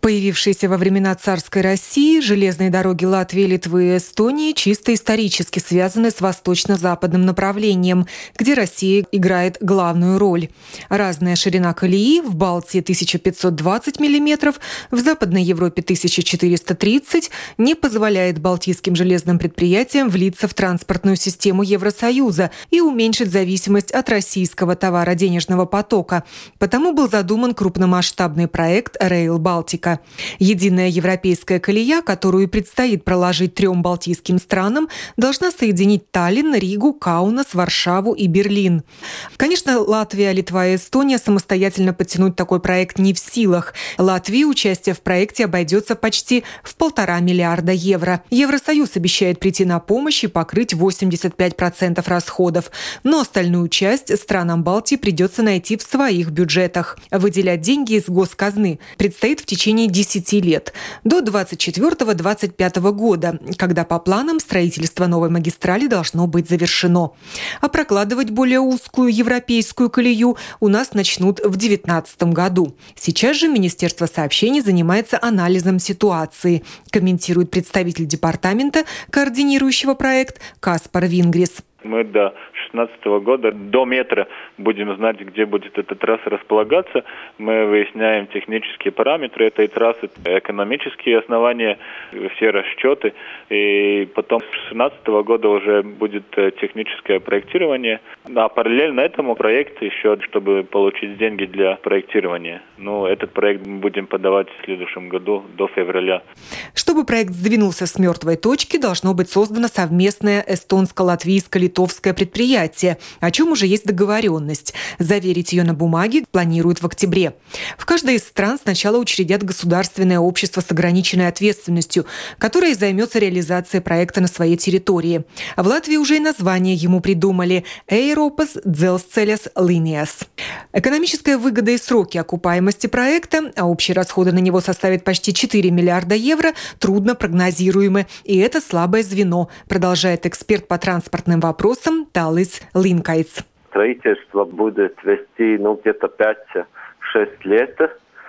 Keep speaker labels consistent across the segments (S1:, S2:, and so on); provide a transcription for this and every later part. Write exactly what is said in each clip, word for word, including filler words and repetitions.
S1: Появившиеся во времена царской России железные дороги Латвии, Литвы и Эстонии чисто исторически связаны с восточно-западным направлением, где Россия играет главную роль. Разная ширина колеи: в Балтии тысяча пятьсот двадцать миллиметров, в Западной Европе тысяча четыреста тридцать, не позволяет балтийским железным предприятиям влиться в транспортную систему Евросоюза и уменьшить зависимость от российского товароденежного потока. Потому был задуман крупномасштабный проект «Рейл Балтика». Единая европейская колея, которую предстоит проложить трем балтийским странам, должна соединить Таллин, Ригу, Каунас, Варшаву и Берлин. Конечно, Латвия, Литва и Эстония самостоятельно подтянуть такой проект не в силах. Латвии участие в проекте обойдется почти в полтора миллиарда евро. Евросоюз обещает прийти на помощь и покрыть восемьдесят пять процентов расходов. Но остальную часть странам Балтии придется найти в своих бюджетах. Выделять деньги из госказны предстоит в течение десяти лет, до двадцать четвёртого — двадцать пятого года, когда по планам строительство новой магистрали должно быть завершено. А прокладывать более узкую европейскую колею у нас начнут в две тысячи девятнадцатом году. Сейчас же Министерство сообщений занимается анализом ситуации, комментирует представитель департамента, координирующего проект, Каспар Вингрис.
S2: Мы до две тысячи шестнадцатого года до метра будем знать, где будет эта трасса располагаться. Мы выясняем технические параметры этой трассы, экономические основания, все расчеты. И потом с две тысячи шестнадцатого года уже будет техническое проектирование. А параллельно этому проект еще, чтобы получить деньги для проектирования. Ну, этот проект мы будем подавать в следующем году до февраля.
S1: Чтобы проект сдвинулся с мертвой точки, должно быть создано совместное эстонско-латвийско-литовское предприятие, о чем уже есть договоренность. Заверить ее на бумаге планируют в октябре. В каждой из стран сначала учредят государственное общество с ограниченной ответственностью, которое займется реализацией проекта на своей территории. А в Латвии уже и название ему придумали – Eiropas Dzelzceļa Līnijas. Экономическая выгода и сроки окупаемости проекта, а общие расходы на него составят почти четыре миллиарда евро, трудно прогнозируемы. И это слабое звено, продолжает эксперт по транспортным вопросам Таллис Линкайтс.
S3: Строительство будет вести ну, где-то пять-шесть лет.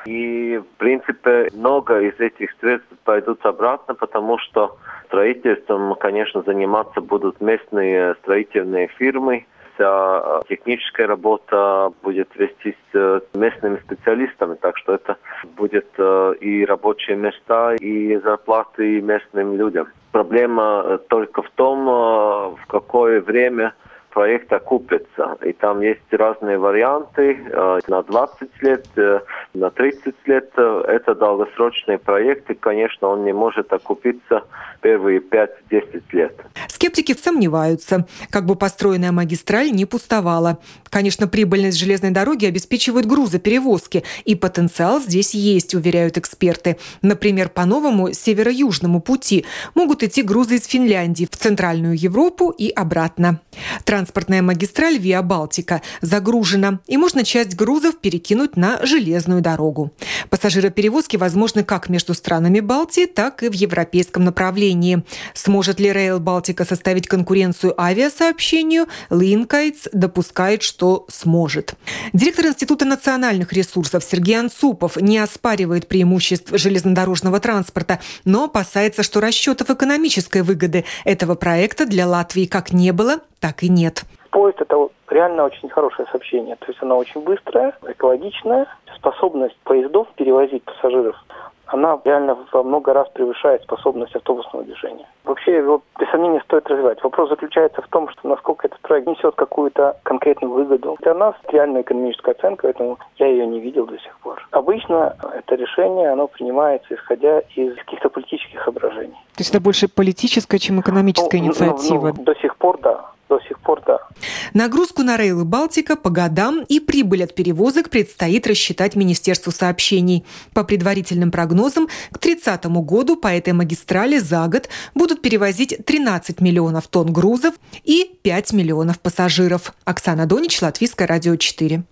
S3: И, в принципе, много из этих средств пойдут обратно, потому что строительством, конечно, заниматься будут местные строительные фирмы. Вся техническая работа будет вестись местными специалистами, так что это будет и рабочие места, и зарплаты местным людям. Проблема только в том, в какое время проект окупится. И там есть разные варианты на двадцать лет, на тридцать лет. Это долгосрочный проект, и, конечно, он не может окупиться первые пять-десять лет.
S1: Скептики сомневаются, как бы построенная магистраль не пустовала. Конечно, прибыльность железной дороги обеспечивает грузоперевозки, и потенциал здесь есть, уверяют эксперты. Например, по новому северо-южному пути могут идти грузы из Финляндии в Центральную Европу и обратно. Транспортная магистраль Виа Балтика загружена, и можно часть грузов перекинуть на железную дорогу. Пассажироперевозки возможны как между странами Балтии, так и в европейском направлении. Сможет ли Рейл Балтика составить конкуренцию авиасообщению? Линкайтс допускает, что сможет. Директор Института национальных ресурсов Сергей Анцупов не оспаривает преимуществ железнодорожного транспорта, но опасается, что расчетов экономической выгоды этого проекта для Латвии как не было, так и нет.
S4: Поезд – это реально очень хорошее сообщение. То есть оно очень быстрое, экологичное. Способность поездов перевозить пассажиров, она реально во много раз превышает способность автобусного движения. Вообще его без сомнения стоит развивать. Вопрос заключается в том, что насколько этот проект несет какую-то конкретную выгоду. Для нас реальная экономическая оценка, поэтому я ее не видел до сих пор. Обычно это решение, оно принимается исходя из каких-то политических соображений.
S1: То есть это больше политическая, чем экономическая ну, инициатива?
S4: Ну, ну, до сих пор, да. До сих пор, да.
S1: Нагрузку на Рейл Балтика по годам и прибыль от перевозок предстоит рассчитать Министерству сообщений. По предварительным прогнозам, к тридцатому году по этой магистрали за год будут перевозить тринадцать миллионов тонн грузов и пять миллионов пассажиров. Оксана Донич, Латвийское радио четыре.